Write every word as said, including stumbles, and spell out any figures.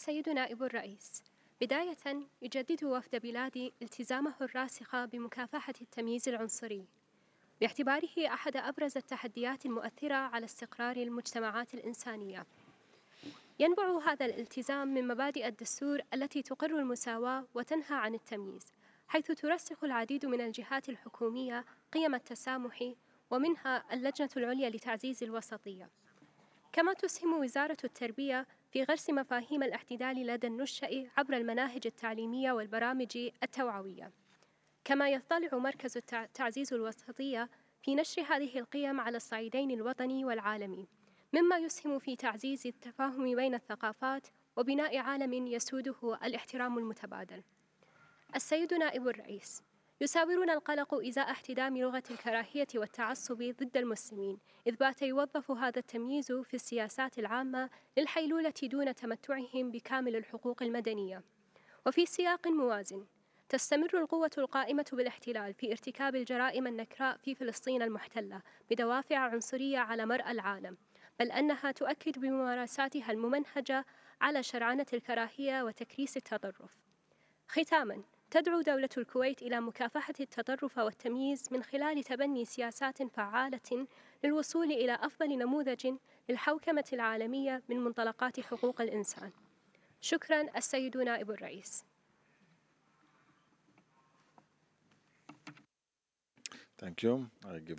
السيد نائب الرئيس، بداية يجدد وفد بلادي التزامه الراسخ بمكافحة التمييز العنصري باعتباره أحد أبرز التحديات المؤثرة على استقرار المجتمعات الإنسانية. ينبع هذا الالتزام من مبادئ الدستور التي تقر المساواة وتنهى عن التمييز، حيث ترسخ العديد من الجهات الحكومية قيم التسامح، ومنها اللجنة العليا لتعزيز الوسطية. كما تسهم وزارة التربية في غرس مفاهيم الاعتدال لدى النشأ عبر المناهج التعليمية والبرامج التوعوية. كما يضطلع مركز التع- تعزيز الوسطية في نشر هذه القيم على الصعيدين الوطني والعالمي، مما يسهم في تعزيز التفاهم بين الثقافات وبناء عالم يسوده الاحترام المتبادل. السيد نائب الرئيس، يساورنا القلق إزاء احتدام لغة الكراهية والتعصب ضد المسلمين، إذ بات يوظف هذا التمييز في السياسات العامة للحيلولة دون تمتعهم بكامل الحقوق المدنية. وفي سياق موازن، تستمر القوة القائمة بالاحتلال في ارتكاب الجرائم النكراء في فلسطين المحتلة بدوافع عنصرية على مرأى العالم، بل أنها تؤكد بممارساتها الممنهجة على شرعنة الكراهية وتكريس التطرف. ختاماً، تدعو دولة الكويت إلى مكافحة التطرف والتمييز من خلال تبني سياسات فعالة للوصول إلى أفضل نموذج للحوكمة العالمية من منطلقات حقوق الإنسان. شكراً السيد نائب الرئيس. Thank you. I give